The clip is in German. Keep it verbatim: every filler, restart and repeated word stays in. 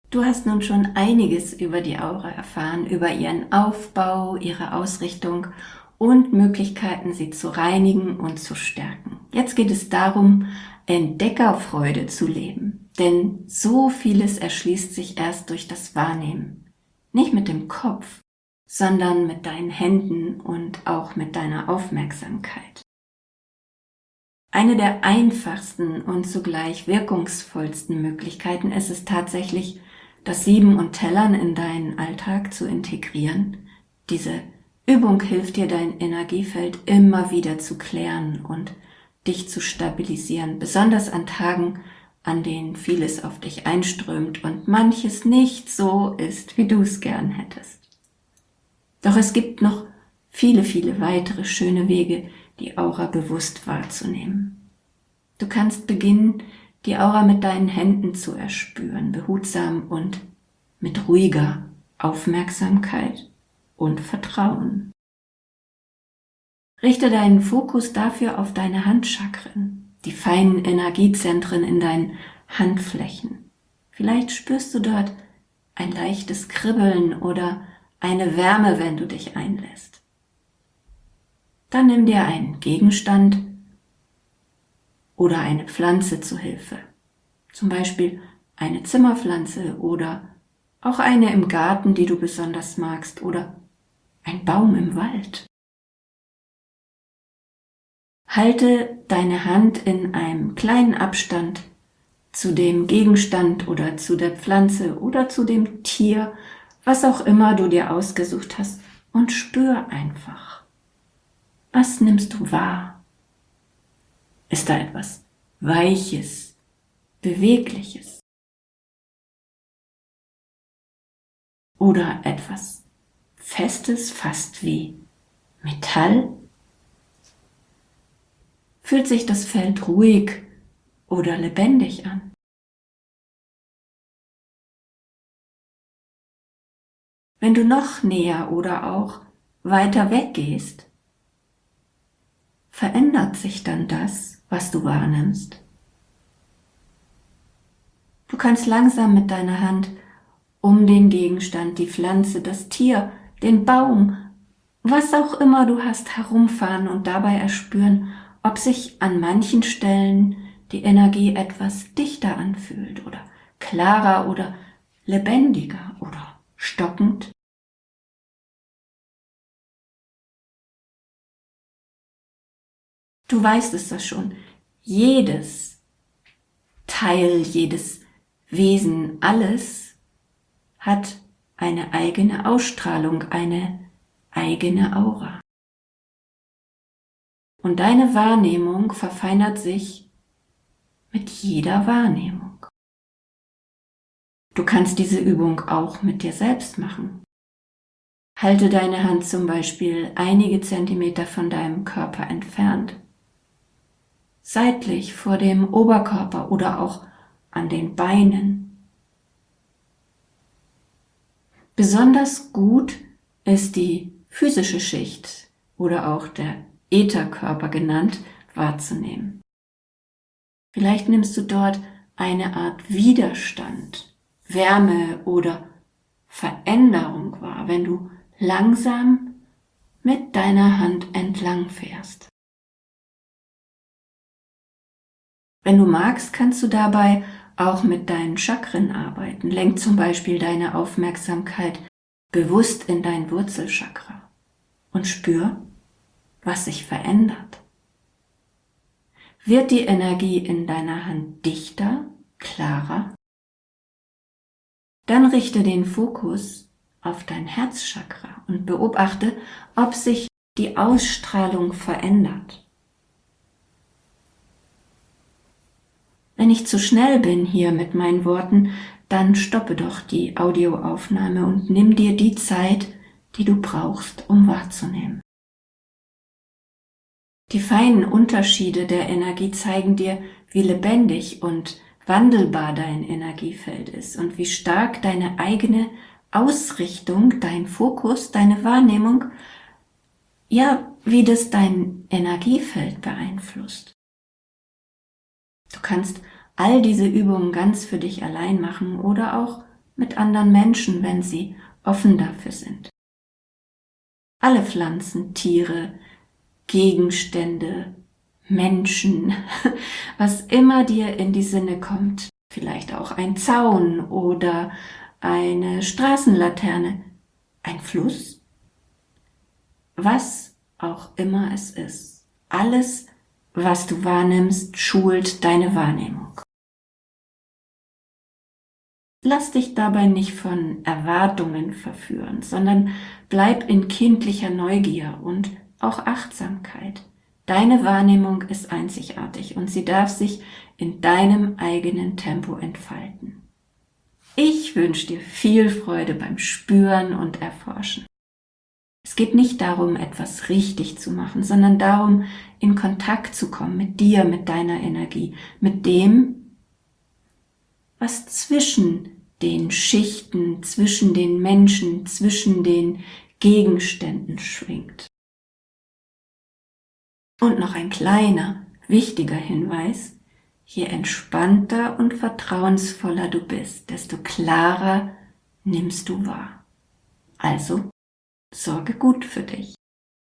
Du hast nun schon einiges über die Aura erfahren, über ihren Aufbau, ihre Ausrichtung und Möglichkeiten, sie zu reinigen und zu stärken. Jetzt geht es darum, Entdeckerfreude zu leben, denn so vieles erschließt sich erst durch das Wahrnehmen. Nicht mit dem Kopf, sondern mit deinen Händen und auch mit deiner Aufmerksamkeit. Eine der einfachsten und zugleich wirkungsvollsten Möglichkeiten ist es tatsächlich, das Sieben und Tellern in deinen Alltag zu integrieren. Diese Übung hilft dir, dein Energiefeld immer wieder zu klären und dich zu stabilisieren, besonders an Tagen, an denen vieles auf dich einströmt und manches nicht so ist, wie du es gern hättest. Doch es gibt noch viele, viele weitere schöne Wege, die Aura bewusst wahrzunehmen. Du kannst beginnen, die Aura mit deinen Händen zu erspüren, behutsam und mit ruhiger Aufmerksamkeit und Vertrauen. Richte deinen Fokus dafür auf deine Handchakren, die feinen Energiezentren in deinen Handflächen. Vielleicht spürst du dort ein leichtes Kribbeln oder eine Wärme, wenn du dich einlässt. Dann nimm dir einen Gegenstand oder eine Pflanze zu Hilfe. Zum Beispiel eine Zimmerpflanze oder auch eine im Garten, die du besonders magst, oder ein Baum im Wald. Halte deine Hand in einem kleinen Abstand zu dem Gegenstand oder zu der Pflanze oder zu dem Tier, was auch immer du dir ausgesucht hast, und spür einfach. Was nimmst du wahr? Ist da etwas Weiches, Bewegliches? Oder etwas Festes, fast wie Metall? Fühlt sich das Feld ruhig oder lebendig an? Wenn du noch näher oder auch weiter weggehst, verändert sich dann das, was du wahrnimmst? Du kannst langsam mit deiner Hand um den Gegenstand, die Pflanze, das Tier, den Baum, was auch immer du hast, herumfahren und dabei erspüren, ob sich an manchen Stellen die Energie etwas dichter anfühlt oder klarer oder lebendiger oder stockend. Du weißt es doch schon, jedes Teil, jedes Wesen, alles hat eine eigene Ausstrahlung, eine eigene Aura. Und deine Wahrnehmung verfeinert sich mit jeder Wahrnehmung. Du kannst diese Übung auch mit dir selbst machen. Halte deine Hand zum Beispiel einige Zentimeter von deinem Körper entfernt, seitlich vor dem Oberkörper oder auch an den Beinen. Besonders gut ist die physische Schicht oder auch der Ätherkörper genannt, wahrzunehmen. Vielleicht nimmst du dort eine Art Widerstand, Wärme oder Veränderung wahr, wenn du langsam mit deiner Hand entlang fährst. Wenn du magst, kannst du dabei auch mit deinen Chakren arbeiten. Lenk zum Beispiel deine Aufmerksamkeit bewusst in dein Wurzelchakra und spür, was sich verändert. Wird die Energie in deiner Hand dichter, klarer? Dann richte den Fokus auf dein Herzchakra und beobachte, ob sich die Ausstrahlung verändert. Wenn ich zu schnell bin hier mit meinen Worten, dann stoppe doch die Audioaufnahme und nimm dir die Zeit, die du brauchst, um wahrzunehmen. Die feinen Unterschiede der Energie zeigen dir, wie lebendig und wandelbar dein Energiefeld ist und wie stark deine eigene Ausrichtung, dein Fokus, deine Wahrnehmung, ja, wie das dein Energiefeld beeinflusst. Du kannst all diese Übungen ganz für dich allein machen oder auch mit anderen Menschen, wenn sie offen dafür sind. Alle Pflanzen, Tiere, Gegenstände, Menschen, was immer dir in die Sinne kommt, vielleicht auch ein Zaun oder eine Straßenlaterne, ein Fluss, was auch immer es ist. Alles, was du wahrnimmst, schult deine Wahrnehmung. Lass dich dabei nicht von Erwartungen verführen, sondern bleib in kindlicher Neugier und auch Achtsamkeit. Deine Wahrnehmung ist einzigartig und sie darf sich in deinem eigenen Tempo entfalten. Ich wünsche dir viel Freude beim Spüren und Erforschen. Es geht nicht darum, etwas richtig zu machen, sondern darum, in Kontakt zu kommen mit dir, mit deiner Energie, mit dem, was zwischen den Schichten, zwischen den Menschen, zwischen den Gegenständen schwingt. Und noch ein kleiner, wichtiger Hinweis: Je entspannter und vertrauensvoller du bist, desto klarer nimmst du wahr. Also, sorge gut für dich.